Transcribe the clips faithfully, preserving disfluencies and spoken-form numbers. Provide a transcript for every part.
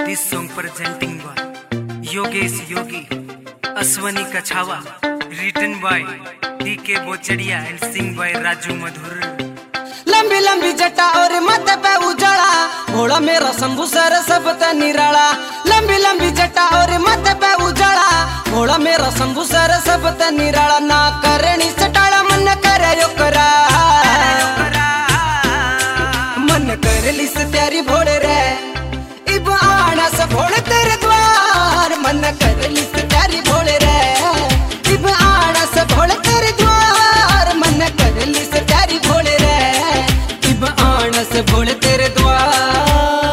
This song presenting by Yogesh Yogi, Aswani Kachawa, written by D K Bochadiya and sing by Raju Madhur. लंबी लंबी जटा और माथे पे उजाला, भोला मेरा शंभू सर सब ते निराला। लंबी लंबी जटा और माथे पे उजाला, भोला मेरा शंभू सर सब ते निराला। ना करनी सटाला मन करे यो करा, मन कर लिस त्यारी भोले रे, इब आना से भोले तेरे द्वार। मन कर लिस त्यारी भोले रे, इब आना से भोले तेरे द्वार। मन कर लिस त्यारी भोले रे, इब आना से भोले तेरे द्वार।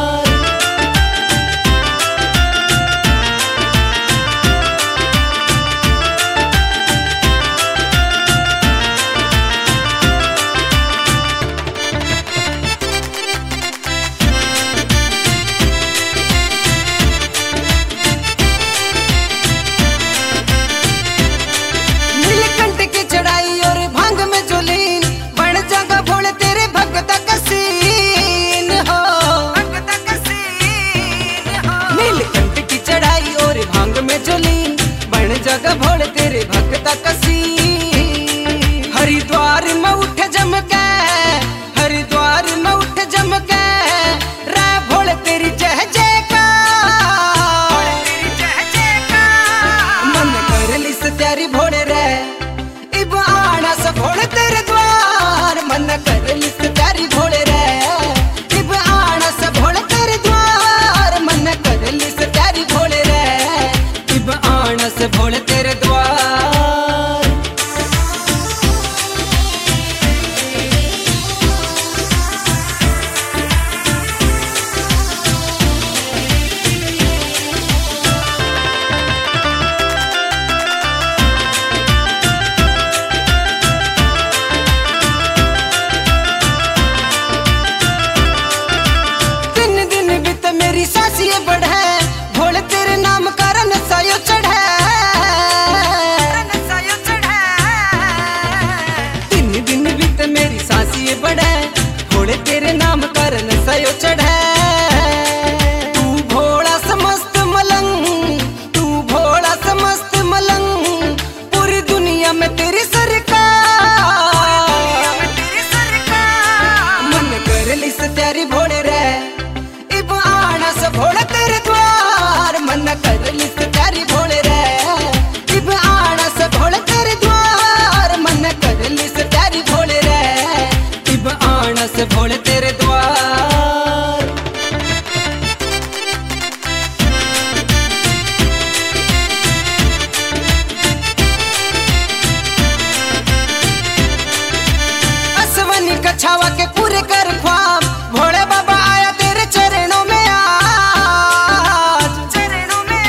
जगह भोले तेरे भक्ता कसी, हरिद्वार में उठ जमके, हरिद्वार में उठ जमके, रे भोले तेरी जय जयकार। मन कर लिस त्यारी भोले रे, इब आना से भोले तेरे द्वार। मन कर लिस त्यारी भोले रे, इब आना से भोले तेरे द्वार। मन कर लिस त्यारी भोले रे, इब आना से भोले तेरे द्वार। दिन दिन बीत मेरी सासिए बढ़े, भोले तेरे नाम का नसायो चढ़े। दिन दिन बीत मेरी सासिए बढ़े, भोले तेरे नाम का नसायो चढ़े। तू भोला समस्त मलंग, तू भोला समस्त मलंग, पूरी दुनिया में तेरी सरकार। मन कर लिस त्यारी भोले रे, इब आना से भोले तेरे द्वार। मन कर लिस त्यारी भोले रे, इब आना से भोले तेरे द्वार। मन कर लिस त्यारी भोले रे, इब आना से भोले तेरे द्वार। असवनी कछावा के पूरे कर ख्वाब, भोले बाबा आया तेरे चरणों में आज, चरणों में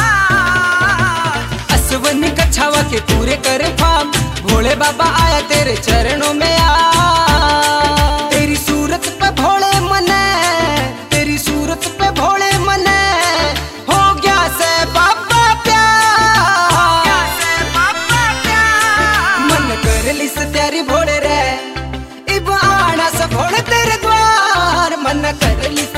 आज। असवनी कछावा के पूरे कर ख्वाब, भोले बाबा आया तेरे चरणों में आज। तेरी सूरत पे भोले मने, तेरी सूरत पे भोले मने, हो गया से बाबा प्यार। मन कर लिस त्यारी भोले रे, इब आना से भोले तेरे द्वार। मन कर लिस